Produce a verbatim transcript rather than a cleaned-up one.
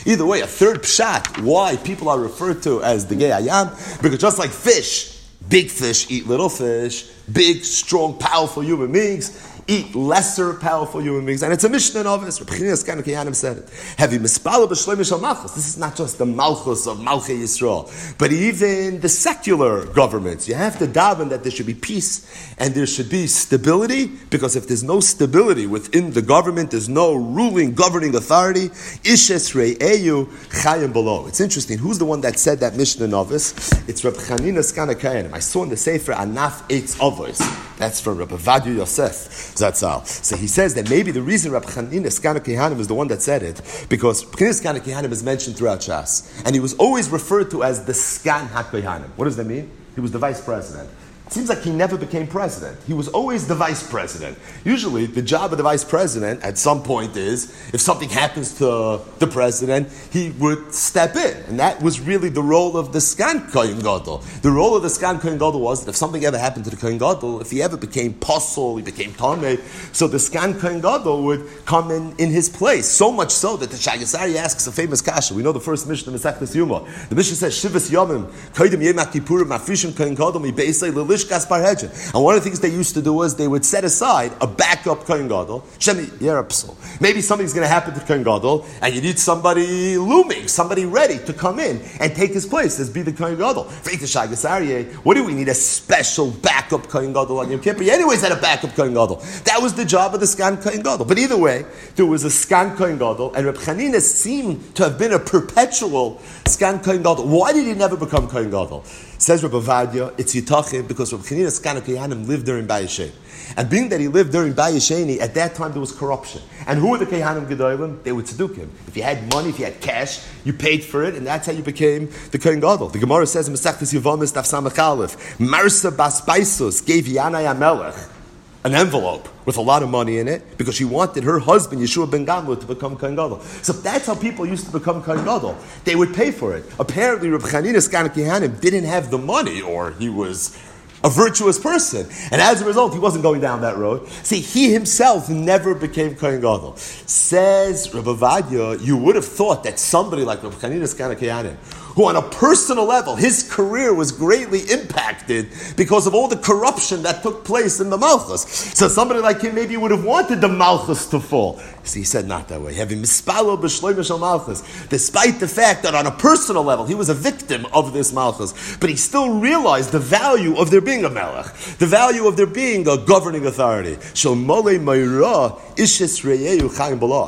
Either way, a third pshat, why people are referred to as the Gei Hayam, because just like fish, big fish eat little fish, big, strong, powerful human beings eat lesser powerful human beings. And it's a Mishnah in Ovis. Reb Chanina Skana Kehanim said it. Heavy mispala b'shloim shel malchus. This is not just the malchus of Malchei Yisrael, but even the secular governments. You have to daven that there should be peace and there should be stability, because if there's no stability within the government, there's no ruling, governing authority, ishes re'eyu chayim below. It's interesting. Who's the one that said that Mishnah in Ovis? It's Reb Chanina Skana Kehanim. I saw in the Sefer Anaf Eitz Avos. That's from Reb Avadia Yosef Zatzal. So he says that maybe the reason Reb Chanina Skana Kehanim is the one that said it, because Reb Chanina Skana Kehanim is mentioned throughout Shas, and he was always referred to as the Skan HaKehanim. What does that mean? He was the vice president. It seems like he never became president. He was always the vice president. Usually, the job of the vice president at some point is, if something happens to the president, he would step in. And that was really the role of the Skan Kohen Gadol. The role of the Skan Kohen Gadol was that if something ever happened to the Kohen Gadol, if he ever became posel, he became Tameh, so the Skan Kohen Gadol would come in, in his place. So much so that the Shagasari asks a famous kasha. We know the first Mishnah, Masechtas Yuma. The Mishnah says, Shivas Yomim, Kodim Yom Kippurim, Mafrishim Kohen Gadol, Mi Beisei Lilish. And one of the things they used to do was they would set aside a backup Kohen Gadol. Maybe something's going to happen to Kohen Gadol, and you need somebody looming, somebody ready to come in and take his place as be the Kohen Gadol. What do we need? A special backup Kohen Gadol on Yom Kippur? You anyways had a backup Kohen Gadol. That was the job of the Skan Kohen Gadol. But either way, there was a Skan Kohen Gadol, and Reb Chanina seemed to have been a perpetual Skan Kohen Gadol. Why did he never become Kohen Gadol? Says Reb Avadia, it's Yitachim, because Reb Chanina Skana Kehanim lived during Bayeshen. And being that he lived during Bayesheni, at that time there was corruption. And who were the Kehanim Gedolim? They were Tzedukim. If you had money, if you had cash, you paid for it, and that's how you became the Kohen Gadol. The Gemara says in Masechtas Yevamis Daf Samach Aleph, Marsa Bas Baisus gave Yanai HaMelech an envelope with a lot of money in it, because she wanted her husband, Yeshua ben Gamliel, to become Kohen Gadol. So that's how people used to become Kohen Gadol. They would pay for it. Apparently, Reb Chanina Skana Kehanim didn't have the money, or he was a virtuous person. And as a result, he wasn't going down that road. See, he himself never became Kohen Gadol. Says Reb Avadia, you would have thought that somebody like Reb Chanina Skana Kehanim, who on a personal level, his career was greatly impacted because of all the corruption that took place in the Malchus. So somebody like him maybe would have wanted the Malchus to fall. See, he said not that way. Having mispalo b'shloim shel Malchus, despite the fact that on a personal level, he was a victim of this Malchus, but he still realized the value of there being a Melech, the value of there being a governing authority. Shel molei meira ishes re'eyu chayim b'la.